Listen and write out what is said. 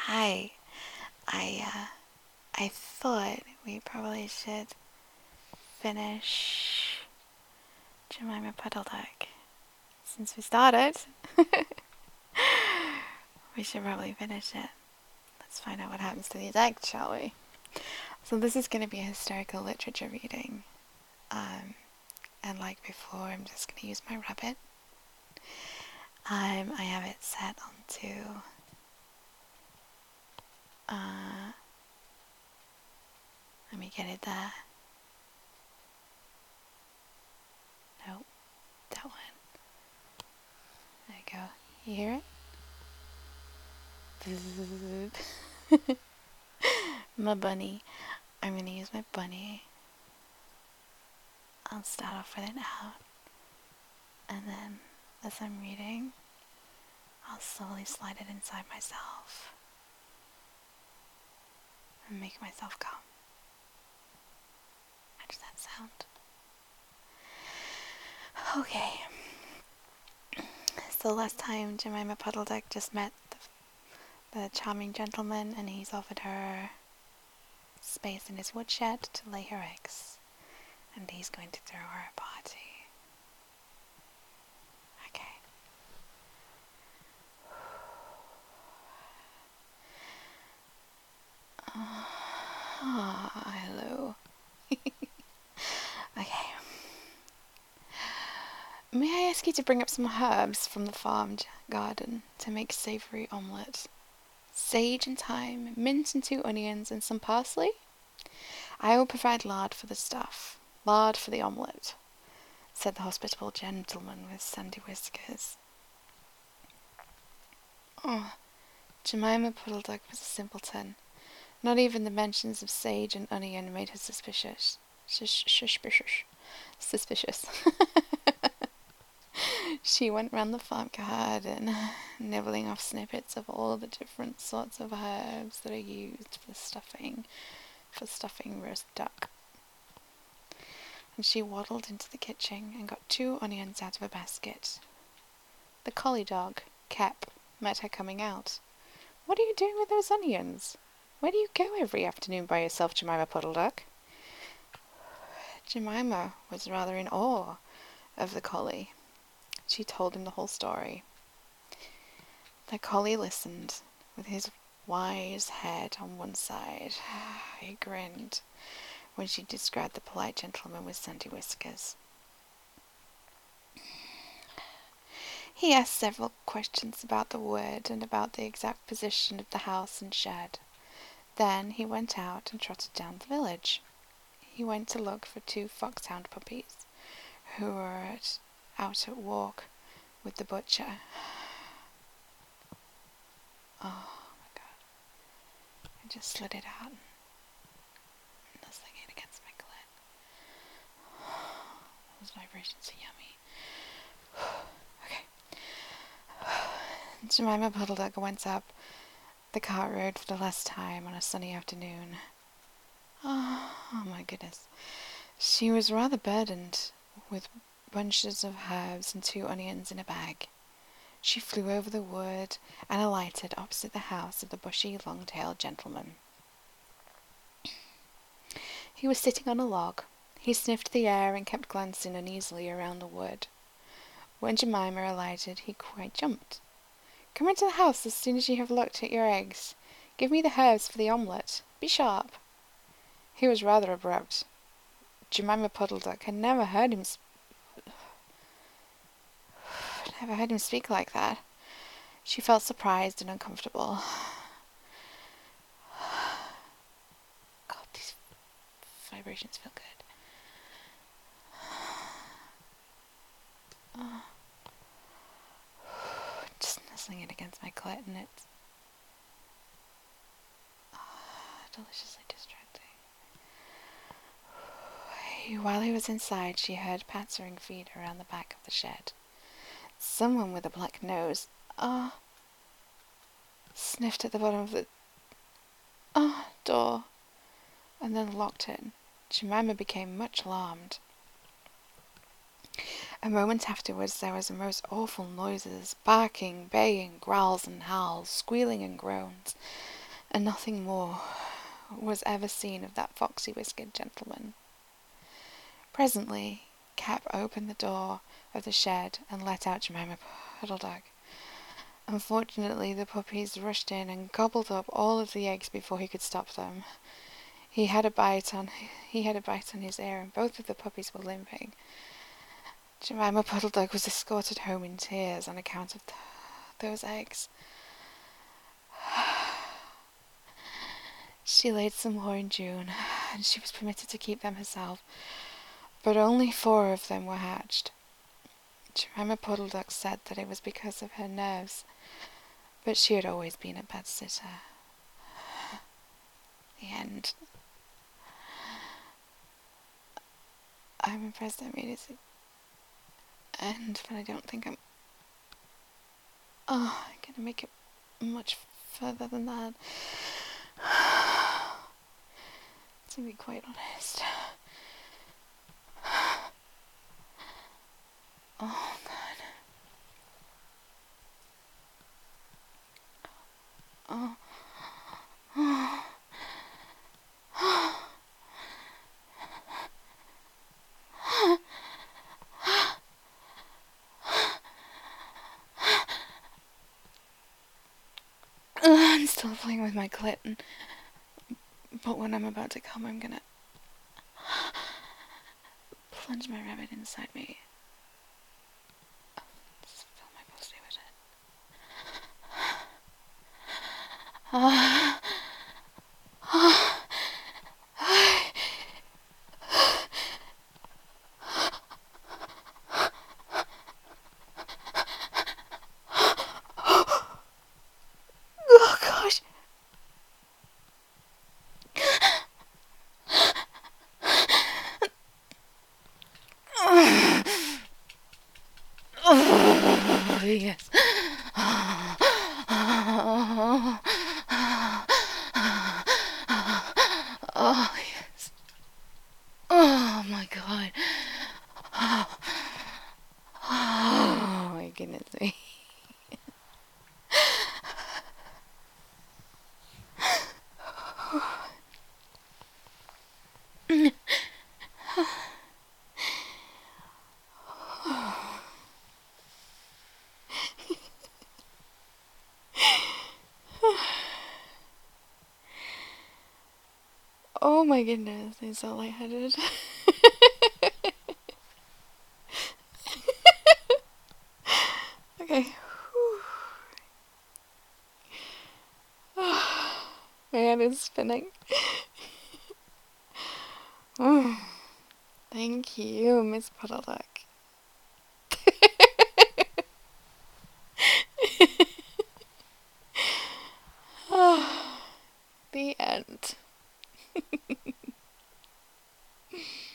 Hi. I thought we probably should finish Jemima Puddle Duck. Since we started, we should probably finish it. Let's find out what happens to the deck, shall we? So this is going to be a historical literature reading. And like before, I'm just going to use my rabbit. I have it set onto let me get it there. Nope, that one. There you go. You hear it? My bunny. I'm going to use my bunny. I'll start off with it out. And then, as I'm reading, I'll slowly slide it inside myself. And make myself calm. How does that sound? Okay. So last time Jemima Puddle Duck just met the charming gentleman, and he's offered her space in his woodshed to lay her eggs. And he's going to throw her a party. Okay. Hello. Okay. May I ask you to bring up some herbs from the farm garden to make savoury omelette? Sage and thyme, mint and 2 onions, and some parsley? I will provide lard for the stuff. Lard for the omelette, said the hospitable gentleman with sandy whiskers. Oh, Jemima Puddle Duck was a simpleton. Not even the mentions of sage and onion made her suspicious. Suspicious. She went round the farm garden, nibbling off snippets of all the different sorts of herbs that are used for stuffing roast duck. And she waddled into the kitchen and got 2 onions out of a basket. The collie dog, Cap, met her coming out. What are you doing with those onions? Where do you go every afternoon by yourself, Jemima Puddle Duck? Jemima was rather in awe of the collie. She told him the whole story. The collie listened, with his wise head on one side. He grinned when she described the polite gentleman with sandy whiskers. He asked several questions about the wood and about the exact position of the house and shed. Then he went out and trotted down the village. He went to look for 2 foxhound puppies who were out at walk with the butcher. Oh my god. I just slid it out and nuzzling it against my clit. Those vibrations are yummy. Okay. Jemima Puddle Duck went up the cart road for the last time on a sunny afternoon. Oh my goodness. She was rather burdened with bunches of herbs and 2 onions in a bag. She flew over the wood and alighted opposite the house of the bushy, long-tailed gentleman. He was sitting on a log. He sniffed the air and kept glancing uneasily around the wood. When Jemima alighted, he quite jumped. Come into the house as soon as you have looked at your eggs. Give me the herbs for the omelette. Be sharp. He was rather abrupt. Jemima Puddle Duck had never heard him speak like that. She felt surprised and uncomfortable. God, these vibrations feel good. Just nuzzling it against my clit, and it's deliciously distracting. While he was inside, she heard pattering feet around the back of the shed. Someone with a black nose, sniffed at the bottom of the door, and then locked it. Jemima became much alarmed. A moment afterwards there was the most awful noises, barking, baying, growls and howls, squealing and groans. and nothing more was ever seen of that foxy-whiskered gentleman. Presently, Cap opened the door of the shed and let out Jemima Puddle Duck. Unfortunately, the puppies rushed in and gobbled up all of the eggs before he could stop them. He had a bite on his ear, and both of the puppies were limping. Jemima Puddle Duck was escorted home in tears on account of those eggs. She laid some more in June, and she was permitted to keep them herself, but only 4 of them were hatched. Jemima Puddle Duck said that it was because of her nerves, but she had always been a bad sitter. The end. I'm impressed I made it to the end, but I don't think I'm gonna make it much further than that. To be quite honest. Oh god. Oh. I'm still playing with my clit, but when I'm about to come, I'm gonna plunge my rabbit inside me. Just fill my pussy with it. Oh gosh. Oh, yes. Oh, yes. Oh, my God. Oh, my goodness me. Oh my goodness, I'm so lightheaded. Okay. My head is spinning. Thank you, Miss Puddle Duck. The end.